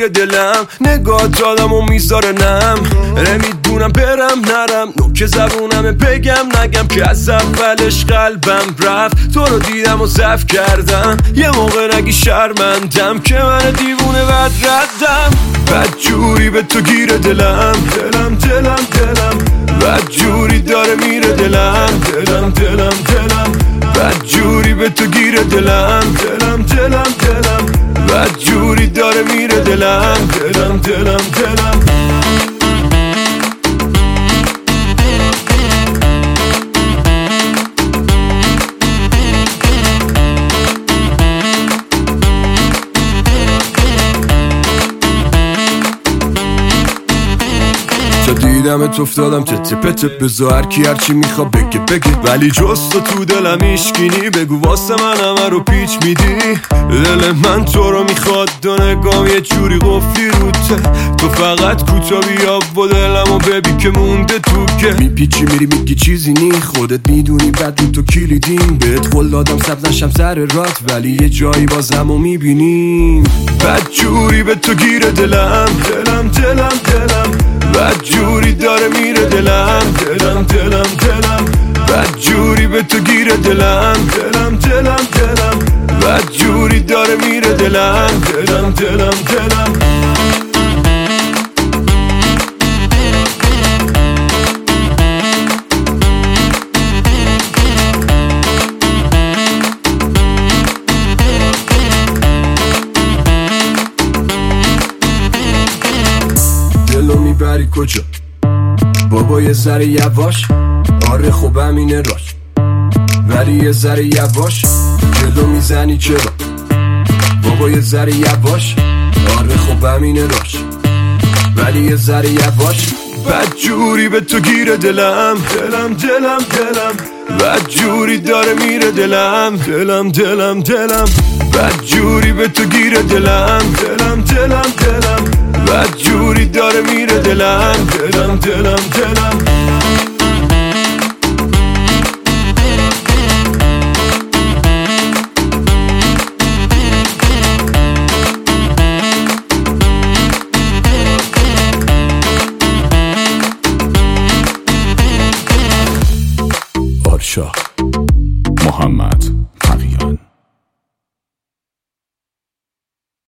گیره دلم، نگاه آدمو میذاره نم، نمیدونم برم نرم، نوک زبونم بگم نگم که از اولش قلبم رفت. تو رو دیدم و ضعف کردم، یه موقع نگی شرمندم که من دیوونه بد ردم. بد جوری به تو گیره دلم، دلم دلم دلم، بد جوری داره میره دلم، دلم دلم دلم، بد جوری به تو گیره دلم، دلم دلم دلم، بد جوری داره میره دلم، دلم دلم دلم. دیدمت افتادم تته پته، بذار هر کی هرچی میخوا بگه بگه، ولی جز تو دلم ایشگینی. بگو واسه من همه رو پیچ میدی، دل من تو رو میخواد، دو نگام یه جوری قفلی روته. تو فقط کوتا بیا و دلمو ببین که مونده تو که میپیچی میری میگی چیزی نی، خودت میدونی بعد تو کلیدیم. بهت قول دادم سبز نشم سر رات، ولی یه جایی بازمو میبینیم. بد جوری به تو گیره دلم، دلم دلم دلم، بد جوری داره میره دلم، دلم دلم دلم، بد جوری به تو گیره دلم، دلم دلم دلم، بد جوری داره میره دلم، دلم دلم دلم. دلو میبری کجا بابا؟ یه ذره یواش، آره خب همینه راش، ولی یه ذره یواش، جلو میزنی چرا بابا؟ یه ذره یواش، آره خب همینه راش، ولی یه ذره یواش. بد جوری به تو گیره دلم، دلم دلم دلم، بد جوری داره میره دلم، دلم دلم دلم، بد جوری به تو گیره دلم، دلم دلم دلم، بد جوری داره میره دلم، دلم دلم دلم.